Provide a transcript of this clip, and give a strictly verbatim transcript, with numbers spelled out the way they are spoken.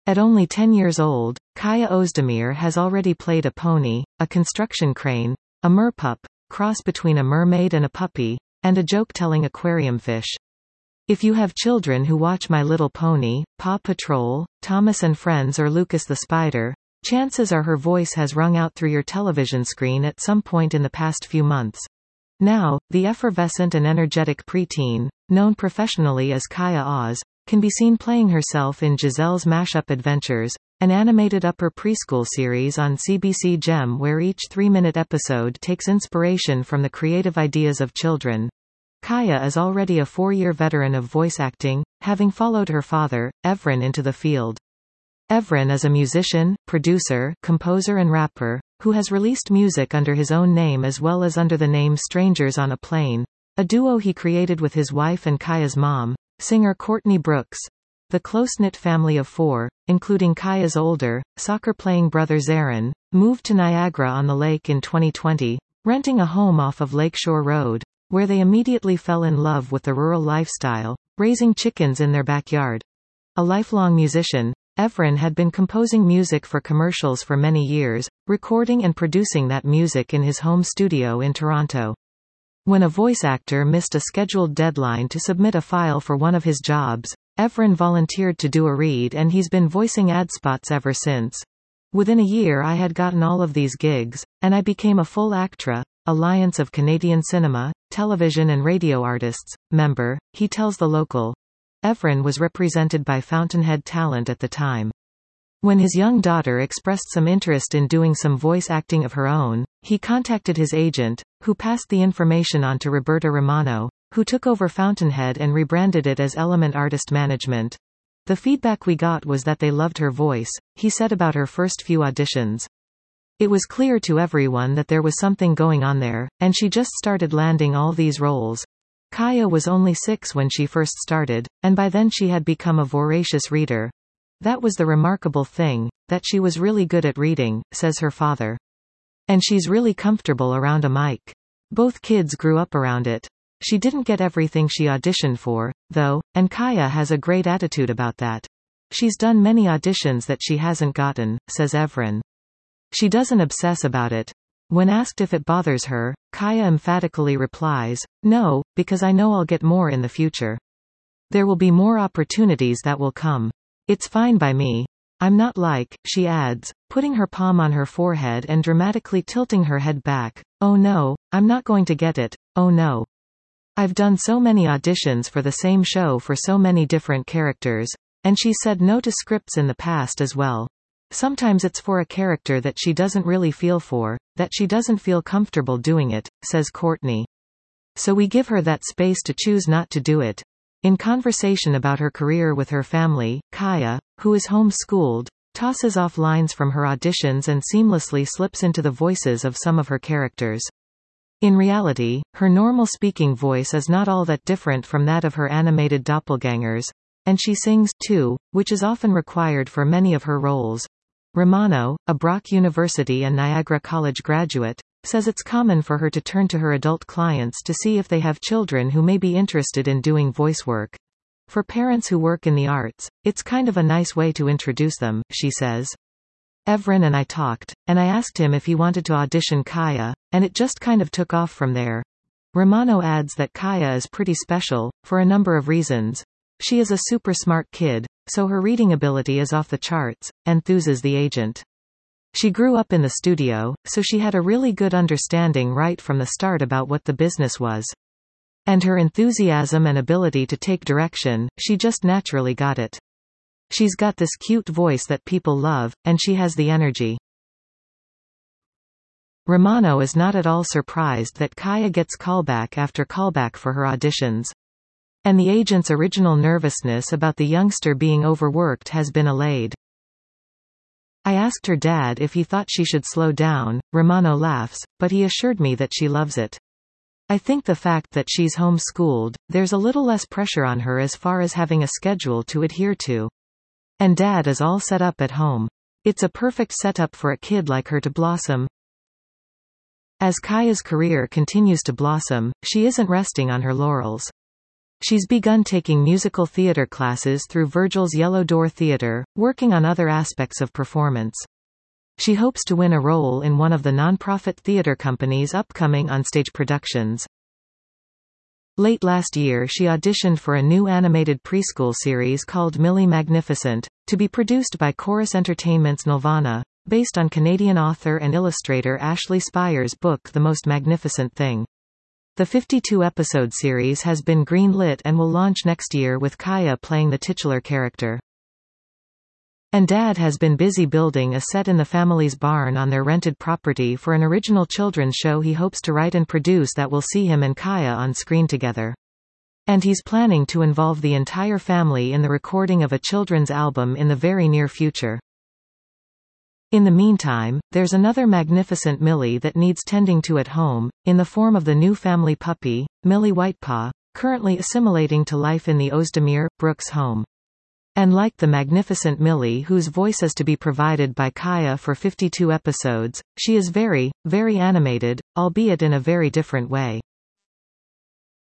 At only ten years old, Kaya Özdemir has already played a pony, a construction crane, a merpup, cross between a mermaid and a puppy, and a joke-telling aquarium fish. If you have children who watch My Little Pony, Paw Patrol, Thomas and Friends or Lucas the Spider, chances are her voice has rung out through your television screen at some point in the past few months. Now, the effervescent and energetic preteen, known professionally as Kaya Oz, can be seen playing herself in Giselle's Mashup Adventures, an animated upper preschool series on C B C Gem where each three-minute episode takes inspiration from the creative ideas of children. Kaya is already a four-year veteran of voice acting, having followed her father, Evren, into the field. Evren is a musician, producer, composer and rapper, who has released music under his own name as well as under the name Strangers on a Plane, a duo he created with his wife and Kaya's mom, singer Courtney Brooks. The close-knit family of four, including Kaya's older, soccer-playing brother Zaran, moved to Niagara-on-the-Lake in twenty twenty, renting a home off of Lakeshore Road, where they immediately fell in love with the rural lifestyle, raising chickens in their backyard. A lifelong musician, Evren had been composing music for commercials for many years, recording and producing that music in his home studio in Toronto. When a voice actor missed a scheduled deadline to submit a file for one of his jobs, Evren volunteered to do a read and he's been voicing ad spots ever since. Within a year I had gotten all of these gigs, and I became a full ACTRA, Alliance of Canadian Cinema, Television and Radio Artists, member, he tells The Local. Evren was represented by Fountainhead Talent at the time. When his young daughter expressed some interest in doing some voice acting of her own, he contacted his agent, who passed the information on to Roberta Romano, who took over Fountainhead and rebranded it as Element Artist Management. The feedback we got was that they loved her voice, he said about her first few auditions. It was clear to everyone that there was something going on there, and she just started landing all these roles. Kaya was only six when she first started, and by then she had become a voracious reader. That was the remarkable thing, that she was really good at reading, says her father. And she's really comfortable around a mic. Both kids grew up around it. She didn't get everything she auditioned for, though, and Kaya has a great attitude about that. She's done many auditions that she hasn't gotten, says Evren. She doesn't obsess about it. When asked if it bothers her, Kaya emphatically replies, "No, because I know I'll get more in the future. There will be more opportunities that will come. It's fine by me. I'm not like," she adds, putting her palm on her forehead and dramatically tilting her head back, "Oh no, I'm not going to get it, oh no. I've done so many auditions for the same show for so many different characters, and she said no to scripts in the past as well. Sometimes it's for a character that she doesn't really feel for, that she doesn't feel comfortable doing it," says Courtney. So we give her that space to choose not to do it. In conversation about her career with her family, Kaya, who is home-schooled, tosses off lines from her auditions and seamlessly slips into the voices of some of her characters. In reality, her normal speaking voice is not all that different from that of her animated doppelgangers, and she sings, too, which is often required for many of her roles. Romano, a Brock University and Niagara College graduate, says it's common for her to turn to her adult clients to see if they have children who may be interested in doing voice work. For parents who work in the arts, it's kind of a nice way to introduce them, she says. Evren and I talked, and I asked him if he wanted to audition Kaya, and it just kind of took off from there. Romano adds that Kaya is pretty special, for a number of reasons. She is a super smart kid, so her reading ability is off the charts, enthuses the agent. She grew up in the studio, so she had a really good understanding right from the start about what the business was. And her enthusiasm and ability to take direction, she just naturally got it. She's got this cute voice that people love, and she has the energy. Romano is not at all surprised that Kaya gets callback after callback for her auditions. And the agent's original nervousness about the youngster being overworked has been allayed. I asked her dad if he thought she should slow down, Romano laughs, but he assured me that she loves it. I think the fact that she's home-schooled, there's a little less pressure on her as far as having a schedule to adhere to. And dad is all set up at home. It's a perfect setup for a kid like her to blossom. As Kaya's career continues to blossom, she isn't resting on her laurels. She's begun taking musical theatre classes through Virgil's Yellow Door Theatre, working on other aspects of performance. She hopes to win a role in one of the non-profit theatre company's upcoming onstage productions. Late last year she auditioned for a new animated preschool series called Millie Magnificent, to be produced by Chorus Entertainment's Nelvana, based on Canadian author and illustrator Ashley Spire's book The Most Magnificent Thing. The fifty-two episode series has been green-lit and will launch next year with Kaya playing the titular character. And Dad has been busy building a set in the family's barn on their rented property for an original children's show he hopes to write and produce that will see him and Kaya on screen together. And he's planning to involve the entire family in the recording of a children's album in the very near future. In the meantime, there's another magnificent Millie that needs tending to at home, in the form of the new family puppy, Millie Whitepaw, currently assimilating to life in the Ozdemir, Brooks home. And like the magnificent Millie whose voice is to be provided by Kaya for fifty-two episodes, she is very, very animated, albeit in a very different way.